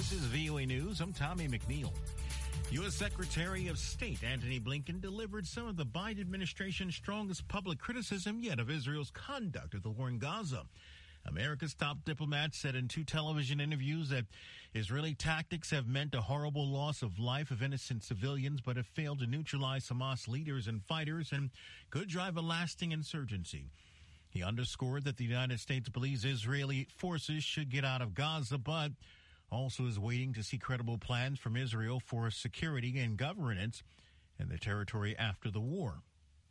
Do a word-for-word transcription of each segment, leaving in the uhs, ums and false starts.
This is V O A News. I'm Tommy McNeil. U S. Secretary of State Antony Blinken delivered some of the Biden administration's strongest public criticism yet of Israel's conduct of the war in Gaza. America's top diplomat said in two television interviews that Israeli tactics have meant a horrible loss of life of innocent civilians, but have failed to neutralize Hamas leaders and fighters and could drive a lasting insurgency. He underscored that the United States believes Israeli forces should get out of Gaza, but also is waiting to see credible plans from Israel for security and governance in the territory after the war.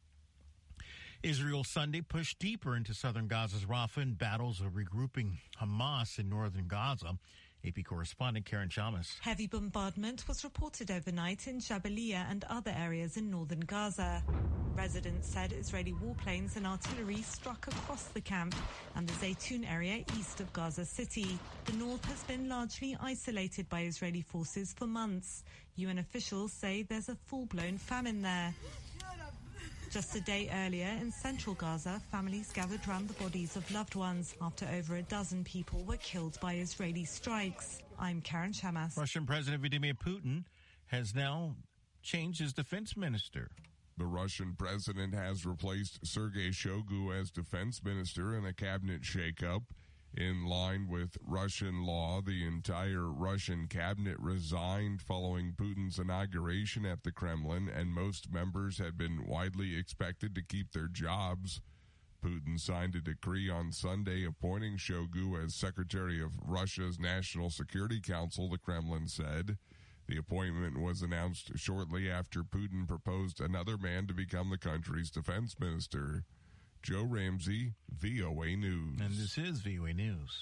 Israel Sunday pushed deeper into southern Gaza's Rafah in battles of regrouping Hamas in northern Gaza. A P correspondent Karen Chamas. Heavy bombardment was reported overnight in Jabalia and other areas in northern Gaza. Residents said Israeli warplanes and artillery struck across the camp and the Zaytun area east of Gaza City. The north has been largely isolated by Israeli forces for months. U N officials say there's a full-blown famine there. Just a day earlier in central Gaza, families gathered around the bodies of loved ones after over a dozen people were killed by Israeli strikes. I'm Karen Chamas. Russian President Vladimir Putin has now changed his defense minister. The Russian president has replaced Sergei Shoigu as defense minister in a cabinet shakeup. In line with Russian law, the entire Russian cabinet resigned following Putin's inauguration at the Kremlin, and most members had been widely expected to keep their jobs. Putin signed a decree on Sunday appointing Shoigu as secretary of Russia's National Security Council, the Kremlin said. The appointment was announced shortly after Putin proposed another man to become the country's defense minister. Joe Ramsey, V O A News. And this is V O A News.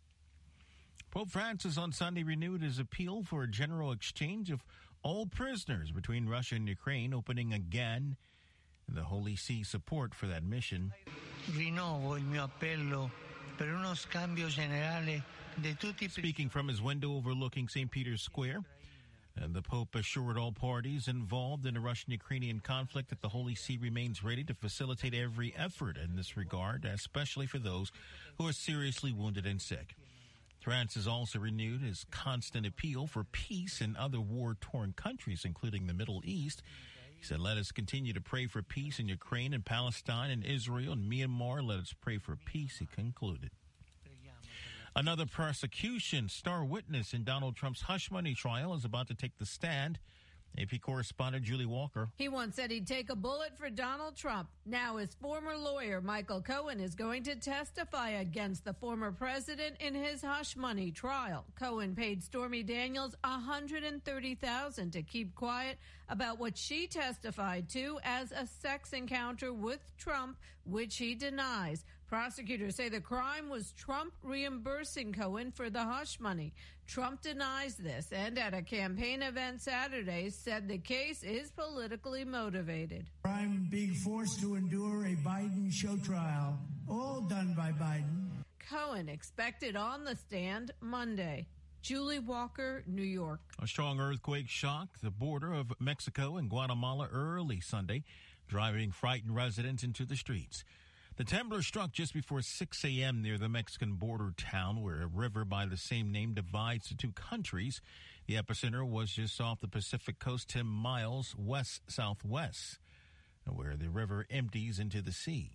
Pope Francis on Sunday renewed his appeal for a general exchange of all prisoners between Russia and Ukraine, opening again the Holy See support for that mission. Rinnovo il mio appello per uno scambio generale di tutti. Speaking from his window overlooking Saint Peter's Square, and the Pope assured all parties involved in the Russian-Ukrainian conflict that the Holy See remains ready to facilitate every effort in this regard, especially for those who are seriously wounded and sick. Francis also renewed his constant appeal for peace in other war-torn countries, including the Middle East. He said, let us continue to pray for peace in Ukraine and Palestine and Israel and Myanmar. Let us pray for peace, he concluded. Another prosecution star witness in Donald Trump's hush money trial is about to take the stand. A P correspondent Julie Walker. He once said he'd take a bullet for Donald Trump. Now his former lawyer, Michael Cohen, is going to testify against the former president in his hush money trial. Cohen paid Stormy Daniels one hundred thirty thousand dollars to keep quiet about what she testified to as a sex encounter with Trump, which he denies. Prosecutors say the crime was Trump reimbursing Cohen for the hush money. Trump denies this, and at a campaign event Saturday said the case is politically motivated. I'm being forced to endure a Biden show trial, all done by Biden. Cohen expected on the stand Monday. Julie Walker, New York. A strong earthquake shocked the border of Mexico and Guatemala early Sunday, driving frightened residents into the streets. The tremor struck just before six a.m. near the Mexican border town where a river by the same name divides the two countries. The epicenter was just off the Pacific coast, ten miles west-southwest, where the river empties into the sea.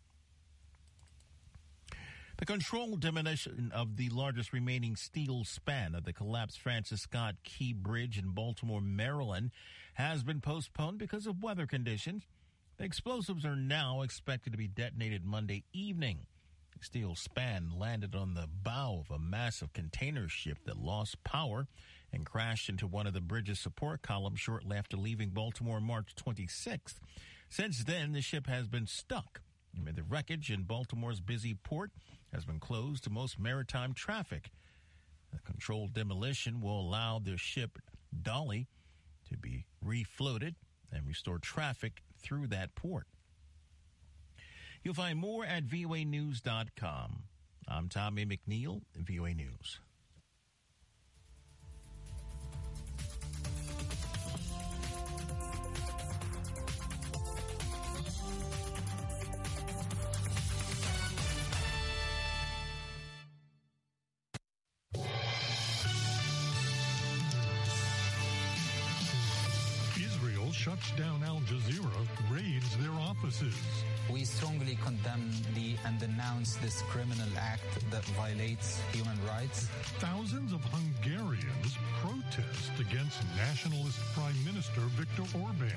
The controlled demolition of the largest remaining steel span of the collapsed Francis Scott Key Bridge in Baltimore, Maryland, has been postponed because of weather conditions. The explosives are now expected to be detonated Monday evening. The steel span landed on the bow of a massive container ship that lost power and crashed into one of the bridge's support columns shortly after leaving Baltimore March twenty-sixth. Since then, the ship has been stuck. The wreckage in Baltimore's busy port has been closed to most maritime traffic. The controlled demolition will allow the ship Dolly to be refloated and restore traffic through that port. You'll find more at V O A news dot com. I'm Tommy McNeil, V O A News. shuts down Al Jazeera, raids their offices. We strongly condemn the and denounce this criminal act that violates human rights. Thousands of Hungarians protest against nationalist Prime Minister Viktor Orban.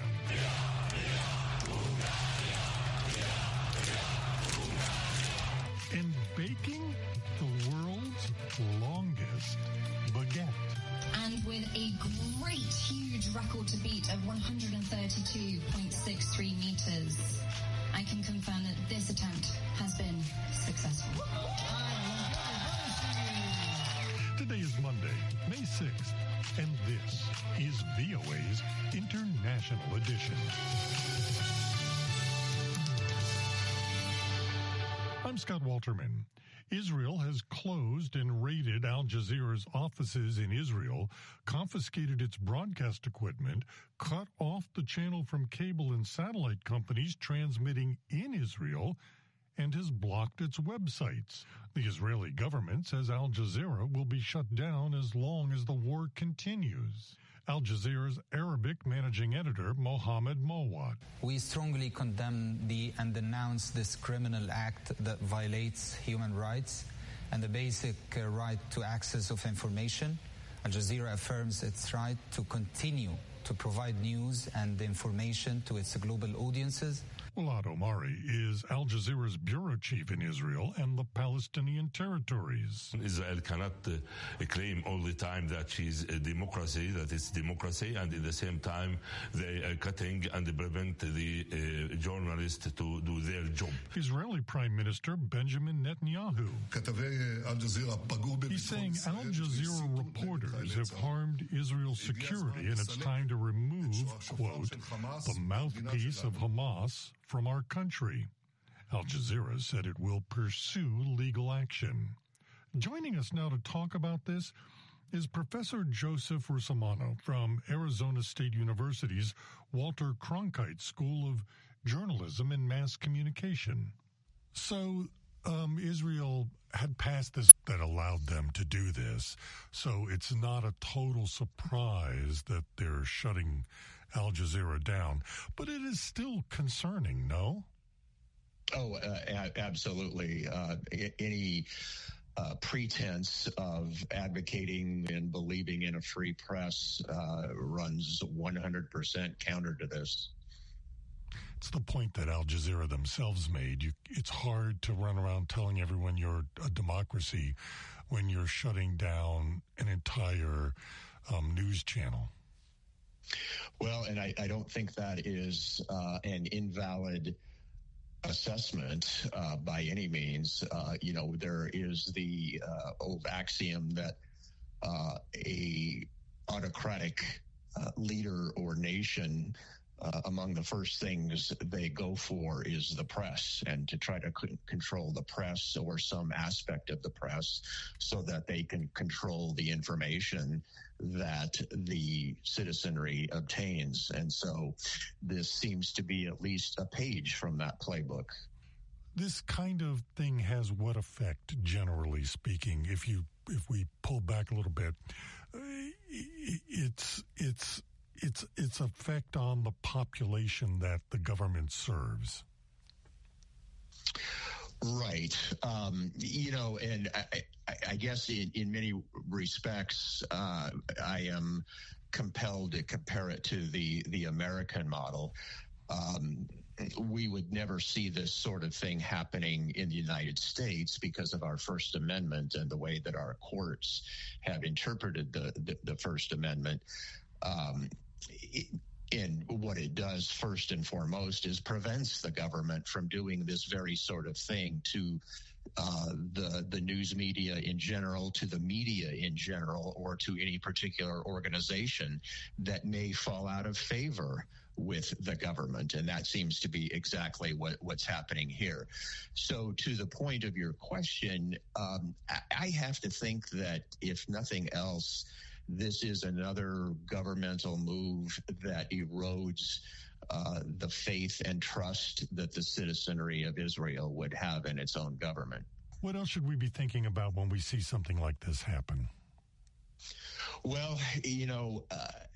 And baking the world's longest baguette. And with a great, huge record to beat of one hundred thirty-two point six three meters, I can confirm that this attempt has been successful. Today is Monday, May sixth, and this is V O A's International Edition. I'm Scott Walterman. Israel has closed and raided Al Jazeera's offices in Israel, confiscated its broadcast equipment, cut off the channel from cable and satellite companies transmitting in Israel, and has blocked its websites. The Israeli government says Al Jazeera will be shut down as long as the war continues. Al Jazeera's Arabic managing editor, Mohammed Mawad. We strongly condemn the and denounce this criminal act that violates human rights and the basic uh, right to access of information. Al Jazeera affirms its right to continue to provide news and information to its global audiences. Walad Omari is Al Jazeera's bureau chief in Israel and the Palestinian territories. Israel cannot uh, claim all the time that she's a democracy, that it's democracy, and at the same time they are cutting and prevent the uh, journalists to do their job. Israeli Prime Minister Benjamin Netanyahu. He's saying Al Jazeera reporters have harmed Israel's security and it's time to remove, quote, the mouthpiece of Hamas from our country. Al Jazeera said it will pursue legal action. Joining us now to talk about this is Professor Joseph Russomanno from Arizona State University's Walter Cronkite School of Journalism and Mass Communication. So, um, Israel had passed this that allowed them to do this, so it's not a total surprise that they're shutting Al Jazeera down, but it is still concerning, no? Oh, uh, a- absolutely. Uh, any uh, pretense of advocating and believing in a free press uh, runs one hundred percent counter to this. It's the point that Al Jazeera themselves made. You, it's hard to run around telling everyone you're a democracy when you're shutting down an entire um, news channel. Well, and I, I don't think that is uh, an invalid assessment uh, by any means. Uh, you know, there is the uh, old axiom that uh, a autocratic uh, leader or nation, uh, among the first things they go for is the press, and to try to c- control the press or some aspect of the press so that they can control the information that the citizenry obtains. And so this seems to be at least a page from that playbook. This kind of thing has what effect, generally speaking, if you if we pull back a little bit? It's it's its its effect on the population that the government serves. Right. Um, you know, and I, I, I guess in, in many respects, uh, I am compelled to compare it to the, the American model. Um, we would never see this sort of thing happening in the United States because of our First Amendment and the way that our courts have interpreted the, the, the First Amendment. Um, it, And what it does, first and foremost, is prevents the government from doing this very sort of thing to uh, the the news media in general, to the media in general, or to any particular organization that may fall out of favor with the government. And that seems to be exactly what, what's happening here. So to the point of your question, um, I, I have to think that if nothing else, this is another governmental move that erodes uh, the faith and trust that the citizenry of Israel would have in its own government. What else should we be thinking about when we see something like this happen? Well, you know, uh,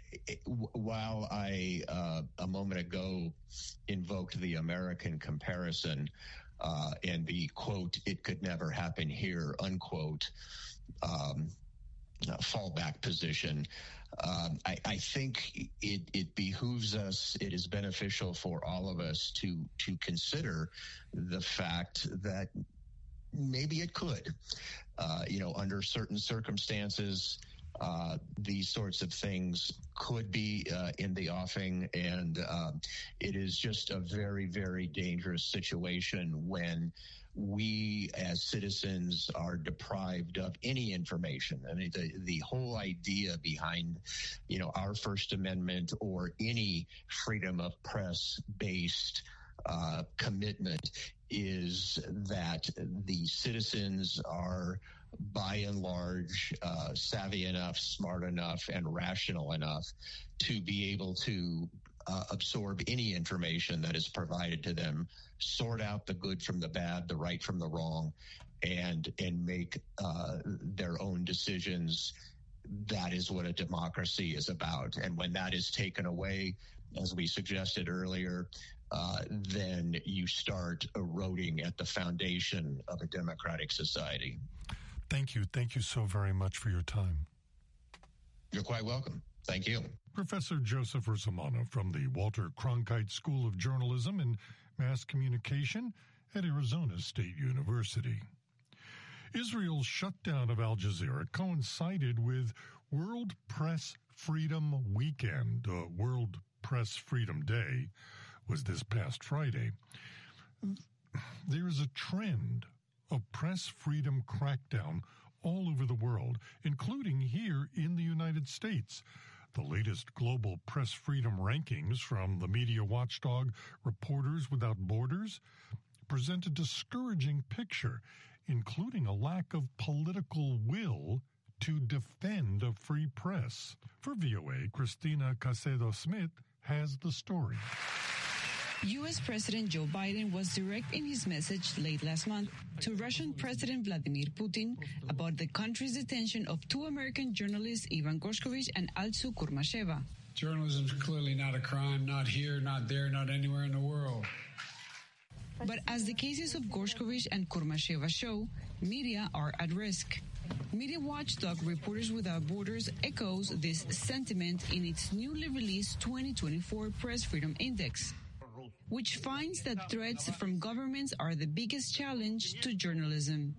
while I, uh, a moment ago, invoked the American comparison uh, and the, quote, "it could never happen here," unquote, um, fallback position, um, I, I think it, it behooves us, it is beneficial for all of us to, to consider the fact that maybe it could, uh, you know, under certain circumstances, uh, these sorts of things could be uh, in the offing. And uh, it is just a very, very dangerous situation when we as citizens are deprived of any information. I mean, the, the whole idea behind, you know, our First Amendment or any freedom of press based uh, commitment is that the citizens are by and large uh, savvy enough, smart enough, and rational enough to be able to uh, absorb any information that is provided to them, sort out the good from the bad, the right from the wrong, and and make uh, their own decisions. That is what a democracy is about. And when that is taken away, as we suggested earlier, uh, then you start eroding at the foundation of a democratic society. Thank you. Thank you so very much for your time. You're quite welcome. Thank you. Professor Joseph Russomanno from the Walter Cronkite School of Journalism and Mass Communication at Arizona State University. Israel's shutdown of Al Jazeera coincided with World Press Freedom Weekend. Uh, World Press Freedom Day was this past Friday. There is a trend of press freedom crackdown all over the world, including here in the United States. The latest global press freedom rankings from the media watchdog Reporters Without Borders present a discouraging picture, including a lack of political will to defend a free press. For V O A, Christina Casedo-Smith has the story. U S. President Joe Biden was direct in his message late last month to Russian President Vladimir Putin about the country's detention of two American journalists, Ivan Gorshkovich and Altsu Kurmasheva. Journalism is clearly not a crime, not here, not there, not anywhere in the world. But as the cases of Gorshkovich and Kurmasheva show, media are at risk. Media watchdog Reporters Without Borders echoes this sentiment in its newly released twenty twenty-four Press Freedom Index, which finds that threats from governments are the biggest challenge to journalism.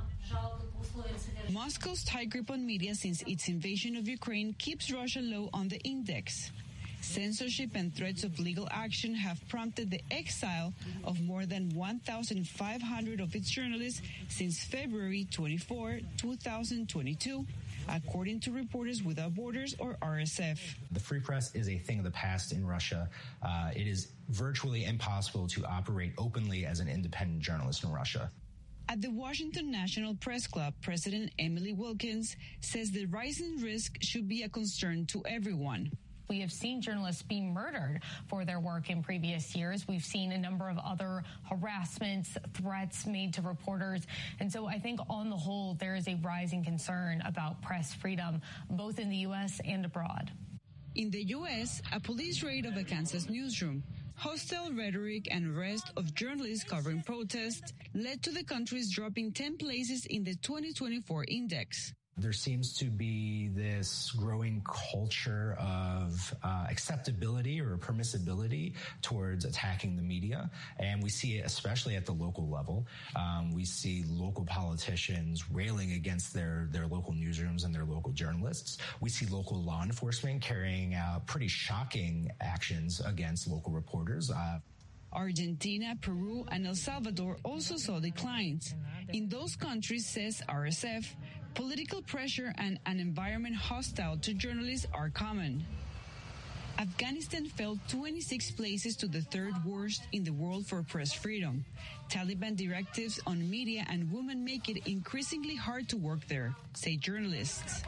Moscow's tight grip on media since its invasion of Ukraine keeps Russia low on the index. Censorship and threats of legal action have prompted the exile of more than one thousand five hundred of its journalists since February twenty-fourth, twenty twenty-two, according to Reporters Without Borders, or R S F. The free press is a thing of the past in Russia. Uh, it is virtually impossible to operate openly as an independent journalist in Russia. At the Washington National Press Club, President Emily Wilkins says the rising risk should be a concern to everyone. We have seen journalists be murdered for their work in previous years. We've seen a number of other harassments, threats made to reporters. And so I think on the whole, there is a rising concern about press freedom, both in the U S and abroad. In the U S, a police raid of a Kansas newsroom, hostile rhetoric and arrest of journalists covering protests led to the country's dropping ten places in the twenty twenty-four index. There seems to be this growing culture of uh, acceptability or permissibility towards attacking the media. And we see it especially at the local level. Um, we see local politicians railing against their, their local newsrooms and their local journalists. We see local law enforcement carrying out pretty shocking actions against local reporters. Uh, Argentina, Peru, and El Salvador also saw declines. In those countries, says R S F, political pressure and an environment hostile to journalists are common. Afghanistan fell twenty-six places to the third worst in the world for press freedom. Taliban directives on media and women make it increasingly hard to work there, say journalists.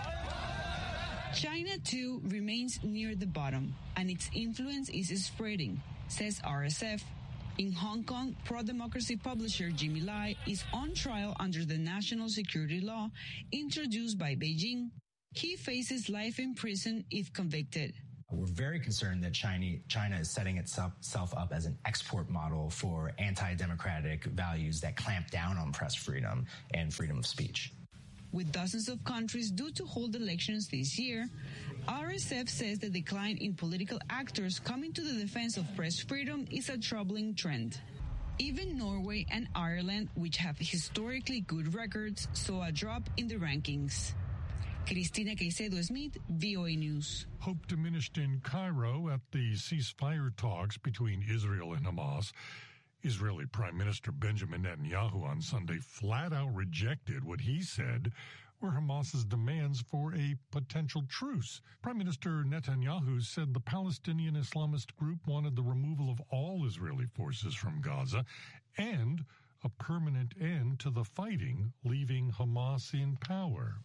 China, too, remains near the bottom, and its influence is spreading, says R S F. In Hong Kong, pro-democracy publisher Jimmy Lai is on trial under the national security law introduced by Beijing. He faces life in prison if convicted. We're very concerned that China, China is setting itself up as an export model for anti-democratic values that clamp down on press freedom and freedom of speech. With dozens of countries due to hold elections this year, R S F says the decline in political actors coming to the defense of press freedom is a troubling trend. Even Norway and Ireland, which have historically good records, saw a drop in the rankings. Cristina Caicedo-Smith, V O A News. Hope diminished in Cairo at the ceasefire talks between Israel and Hamas. Israeli Prime Minister Benjamin Netanyahu on Sunday flat out rejected what he said were Hamas's demands for a potential truce. Prime Minister Netanyahu said the Palestinian Islamist group wanted the removal of all Israeli forces from Gaza and a permanent end to the fighting, leaving Hamas in power.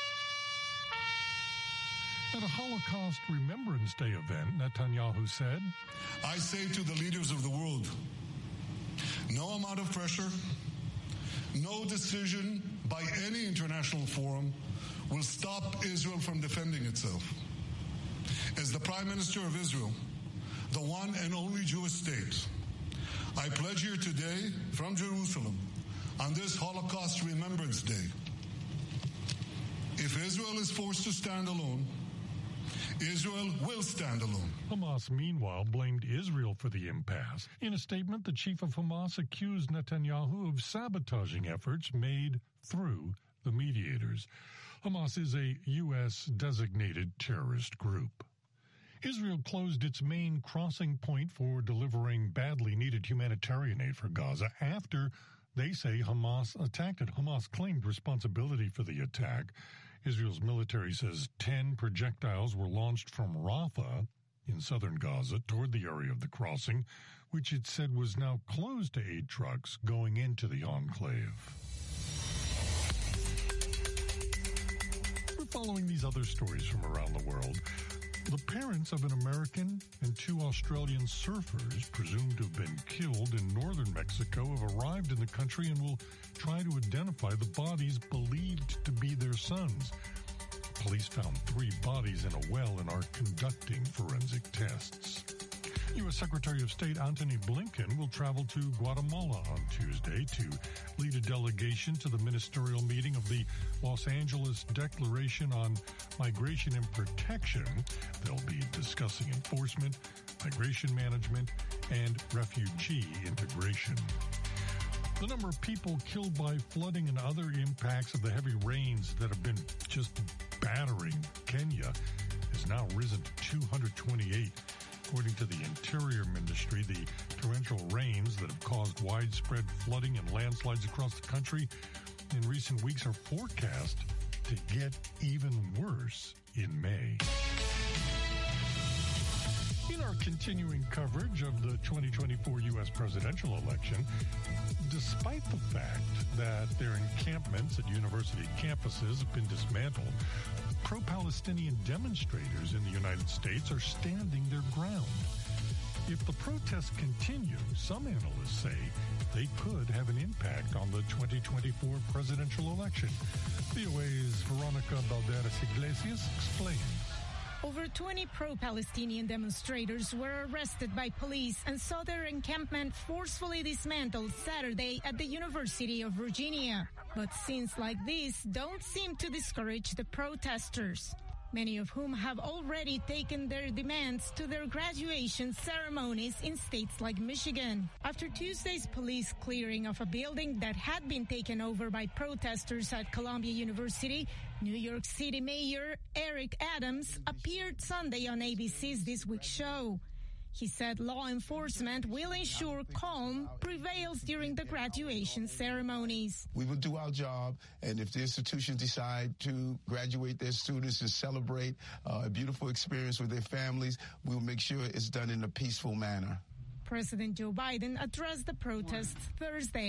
At a Holocaust Remembrance Day event, Netanyahu said, I say to the leaders of the world, no amount of pressure, no decision by any international forum will stop Israel from defending itself. As the Prime Minister of Israel, the one and only Jewish state, I pledge here today from Jerusalem on this Holocaust Remembrance Day, if Israel is forced to stand alone, Israel will stand alone. Hamas, meanwhile, blamed Israel for the impasse. In a statement, the chief of Hamas accused Netanyahu of sabotaging efforts made through the mediators. Hamas is a U S-designated terrorist group. Israel closed its main crossing point for delivering badly needed humanitarian aid for Gaza after they say Hamas attacked it. Hamas claimed responsibility for the attack. Israel's military says ten projectiles were launched from Rafah in southern Gaza toward the area of the crossing, which it said was now closed to aid trucks going into the enclave. We're following these other stories from around the world. The parents of an American and two Australian surfers presumed to have been killed in northern Mexico have arrived in the country and will try to identify the bodies believed to be their sons. Police found three bodies in a well and are conducting forensic tests. U S Secretary of State Antony Blinken will travel to Guatemala on Tuesday to lead a delegation to the ministerial meeting of the Los Angeles Declaration on Migration and Protection. They'll be discussing enforcement, migration management, and refugee integration. The number of people killed by flooding and other impacts of the heavy rains that have been just battering Kenya has now risen to two hundred twenty-eight. According to the Interior Ministry, the torrential rains that have caused widespread flooding and landslides across the country in recent weeks are forecast to get even worse in May. In our continuing coverage of the twenty twenty-four U S presidential election, despite the fact that their encampments at university campuses have been dismantled, pro-Palestinian demonstrators in the United States are standing their ground. If the protests continue, some analysts say they could have an impact on the twenty twenty-four presidential election. V O A's Veronica Balderas Iglesias explains. Over twenty pro-Palestinian demonstrators were arrested by police and saw their encampment forcefully dismantled Saturday at the University of Virginia. But scenes like these don't seem to discourage the protesters, many of whom have already taken their demands to their graduation ceremonies in states like Michigan. After Tuesday's police clearing of a building that had been taken over by protesters at Columbia University, New York City Mayor Eric Adams appeared Sunday on A B C's This Week show. He said law enforcement will ensure calm prevails during the graduation ceremonies. We will do our job, and if the institutions decide to graduate their students and celebrate uh, a beautiful experience with their families, we'll make sure it's done in a peaceful manner. President Joe Biden addressed the protests Thursday.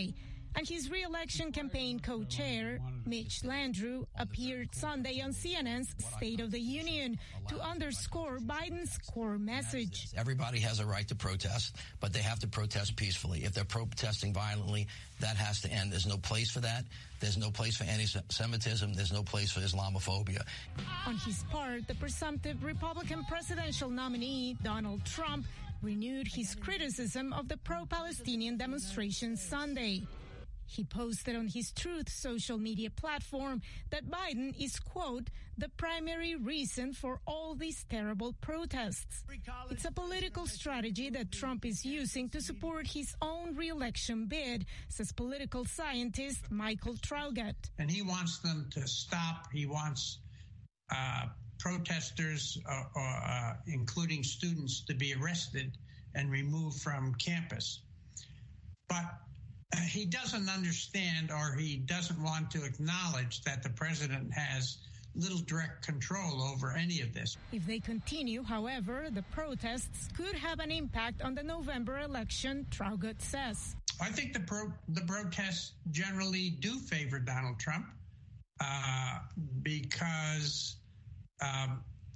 And his re-election campaign co-chair, Mitch Landrieu, appeared Sunday on C N N's State of the Union to underscore Biden's core message. Everybody has a right to protest, but they have to protest peacefully. If they're protesting violently, that has to end. There's no place for that. There's no place for anti-Semitism. There's no place for Islamophobia. On his part, the presumptive Republican presidential nominee, Donald Trump, renewed his criticism of the pro-Palestinian demonstrations Sunday. He posted on his Truth social media platform that Biden is, quote, the primary reason for all these terrible protests. It's a political strategy that Trump is using to support his own re-election bid, says political scientist Michael Traugott. And he wants them to stop. He wants uh, protesters, uh, uh, including students, to be arrested and removed from campus. But he doesn't understand, or he doesn't want to acknowledge, that the president has little direct control over any of this. If they continue, however, the protests could have an impact on the November election, Traugott says. I think the pro- the protests generally do favor Donald Trump uh, because um,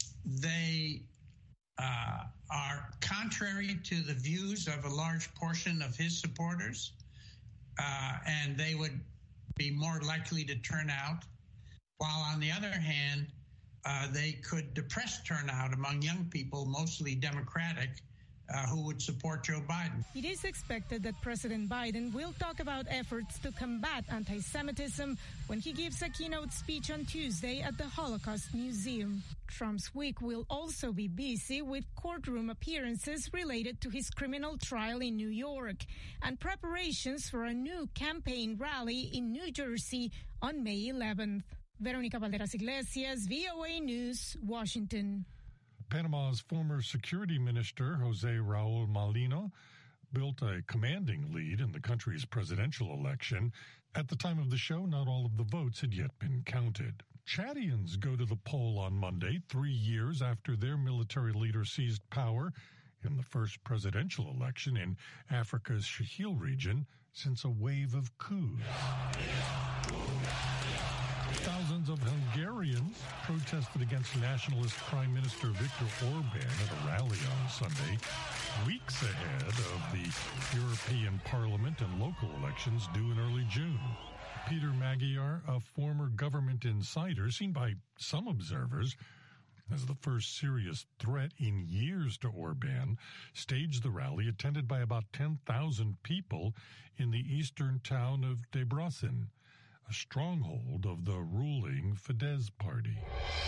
they uh, are contrary to the views of a large portion of his supporters. Uh, and they would be more likely to turn out, while on the other hand, uh, they could depress turnout among young people, mostly Democratic, uh, who would support Joe Biden. It is expected that President Biden will talk about efforts to combat anti-Semitism when he gives a keynote speech on Tuesday at the Holocaust Museum. Trump's week will also be busy with courtroom appearances related to his criminal trial in New York and preparations for a new campaign rally in New Jersey on May eleventh. Veronica Valderas Iglesias, V O A News, Washington. Panama's former security minister, Jose Raul Molino, built a commanding lead in the country's presidential election. At the time of the show, not all of the votes had yet been counted. Chadians go to the poll on Monday, three years after their military leader seized power in the first presidential election in Africa's Sahel region since a wave of coups. Thousands of Hungarians protested against nationalist Prime Minister Viktor Orban at a rally on Sunday, weeks ahead of the European Parliament and local elections due in early June. Peter Magyar, a former government insider, seen by some observers as the first serious threat in years to Orban, staged the rally attended by about ten thousand people in the eastern town of Debrecen, a stronghold of the ruling Fidesz party.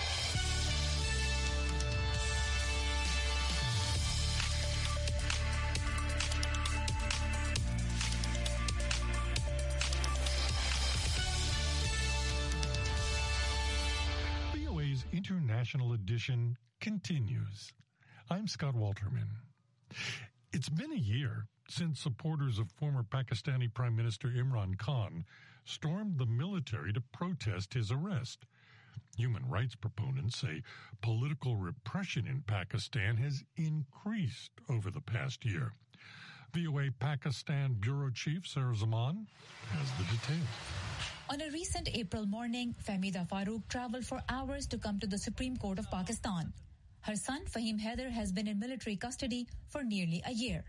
V O A's International Edition continues. I'm Scott Walterman. It's been a year since supporters of former Pakistani Prime Minister Imran Khan stormed the military to protest his arrest. Human rights proponents say political repression in Pakistan has increased over the past year. V O A Pakistan Bureau Chief Sarah Zaman has the details. On a recent April morning, Fahmida Farooq traveled for hours to come to the Supreme Court of Pakistan. Her son, Fahim Haider, has been in military custody for nearly a year.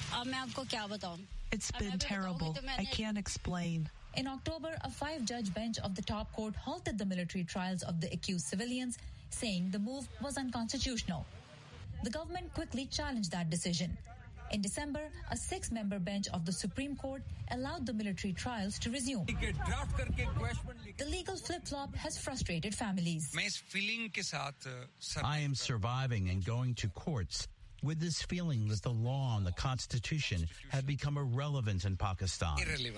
It's been terrible. I can't explain. In October, a five-judge bench of the top court halted the military trials of the accused civilians, saying the move was unconstitutional. The government quickly challenged that decision. In December, a six-member bench of the Supreme Court allowed the military trials to resume. The legal flip-flop has frustrated families. I am surviving and going to courts with this feeling that the law and the Constitution have become irrelevant in Pakistan.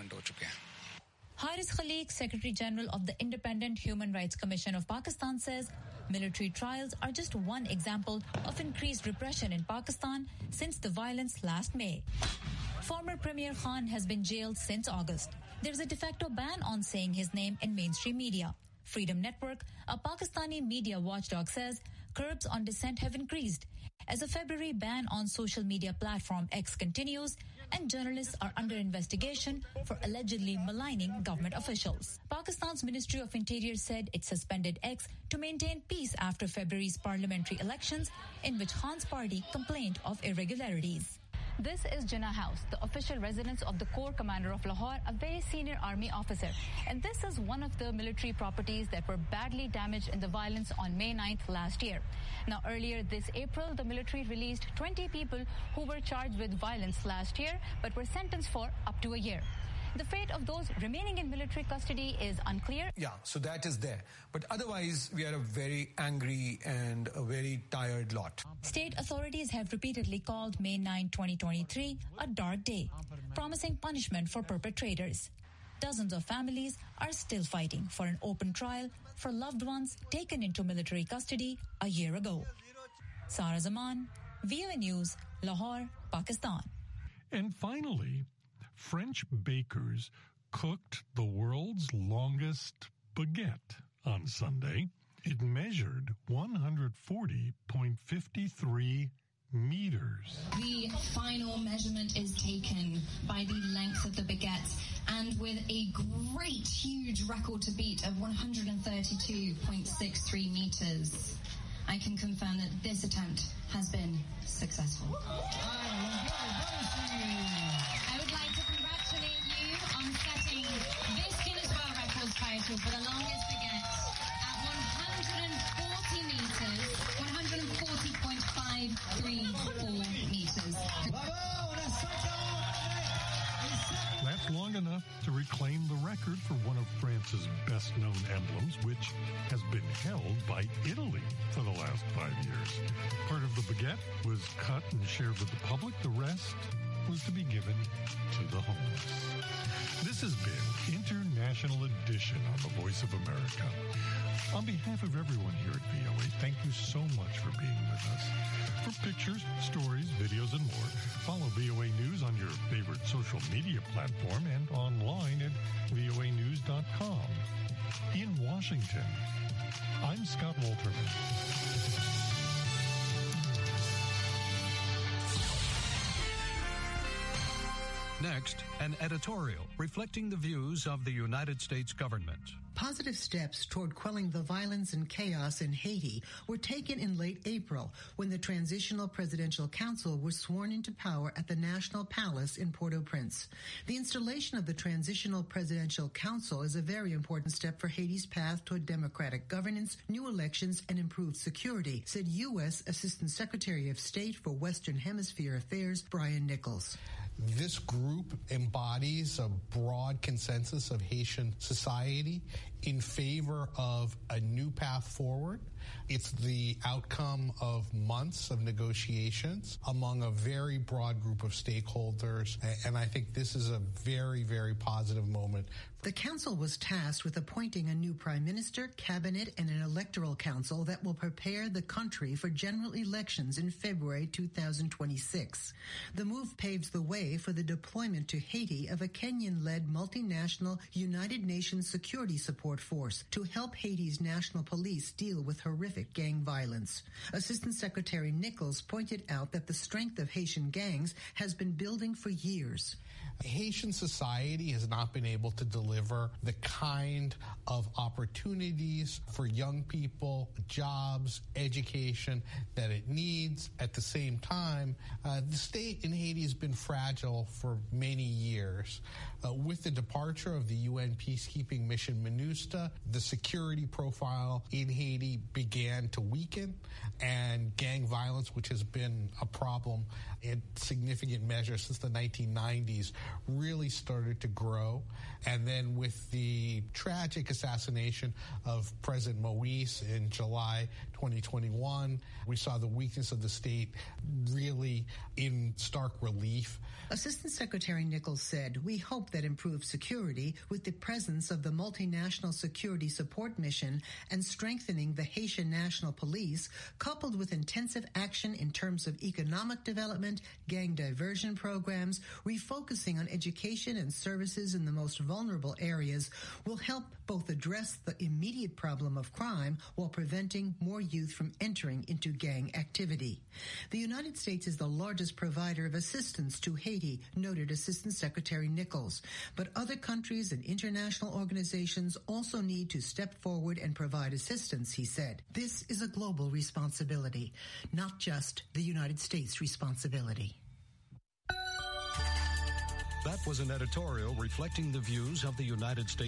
Haris Khaliq, Secretary General of the Independent Human Rights Commission of Pakistan, says military trials are just one example of increased repression in Pakistan since the violence last May. Former Premier Khan has been jailed since August. There's a de facto ban on saying his name in mainstream media. Freedom Network, a Pakistani media watchdog, says curbs on dissent have increased. As a February ban on social media platform X continues, and journalists are under investigation for allegedly maligning government officials. Pakistan's Ministry of Interior said it suspended X to maintain peace after February's parliamentary elections, in which Khan's party complained of irregularities. This is Jinnah House, the official residence of the Corps Commander of Lahore, a very senior army officer. And this is one of the military properties that were badly damaged in the violence on May ninth last year. Now, earlier this April, the military released twenty people who were charged with violence last year, but were sentenced for up to a year. The fate of those remaining in military custody is unclear. Yeah, so that is there. But otherwise, we are a very angry and a very tired lot. State authorities have repeatedly called May ninth, twenty twenty-three a dark day, promising punishment for perpetrators. Dozens of families are still fighting for an open trial for loved ones taken into military custody a year ago. Sara Zaman, V O A News, Lahore, Pakistan. And finally, French bakers cooked the world's longest baguette on Sunday. It measured one hundred forty point five three meters. The final measurement is taken by the length of the baguette, and with a great, huge record to beat of one hundred thirty-two point six three meters, I can confirm that this attempt has been successful. Setting this Guinness World Records title for the longest baguette at one hundred forty meters, one hundred forty point five three four meters. That's long enough to reclaim the record for one of France's best-known emblems, which has been held by Italy for the last five years. Part of the baguette was cut and shared with the public. The rest was to be given to the homeless. This has been International Edition on the Voice of America. On behalf of everyone here at V O A, thank you so much for being with us. For pictures, stories, videos, and more, follow V O A News on your favorite social media platform and online at V O A news dot com. In Washington, I'm Scott Wolterman. Next, an editorial reflecting the views of the United States government. Positive steps toward quelling the violence and chaos in Haiti were taken in late April when the Transitional Presidential Council was sworn into power at the National Palace in Port-au-Prince. The installation of the Transitional Presidential Council is a very important step for Haiti's path toward democratic governance, new elections, and improved security, said U S Assistant Secretary of State for Western Hemisphere Affairs, Brian Nichols. This group embodies a broad consensus of Haitian society in favor of a new path forward. It's the outcome of months of negotiations among a very broad group of stakeholders, and I think this is a very, very positive moment. The council was tasked with appointing a new prime minister, cabinet, and an electoral council that will prepare the country for general elections in February two thousand twenty-six. The move paves the way for the deployment to Haiti of a Kenyan-led multinational United Nations security support force to help Haiti's national police deal with horrific gang violence. Assistant Secretary Nichols pointed out that the strength of Haitian gangs has been building for years. Haitian society has not been able to deliver the kind of opportunities for young people, jobs, education that it needs. At the same time, uh, the state in Haiti has been fragile for many years. Uh, with the departure of the U N peacekeeping mission MINUSTA, the security profile in Haiti began to weaken, and gang violence, which has been a problem in significant measure since the nineteen nineties, really started to grow. And then with the tragic assassination of President Moïse in July twenty twenty-one, we saw the weakness of the state really in stark relief. Assistant Secretary Nichols said, "We hope that improved security with the presence of the multinational security support mission and strengthening the Haitian National Police, coupled with intensive action in terms of economic development, gang diversion programs, refocusing focusing on education and services in the most vulnerable areas will help both address the immediate problem of crime while preventing more youth from entering into gang activity. The United States is the largest provider of assistance to Haiti, noted Assistant Secretary Nichols. But other countries and international organizations also need to step forward and provide assistance, he said. This is a global responsibility, not just the United States' responsibility. That was an editorial reflecting the views of the United States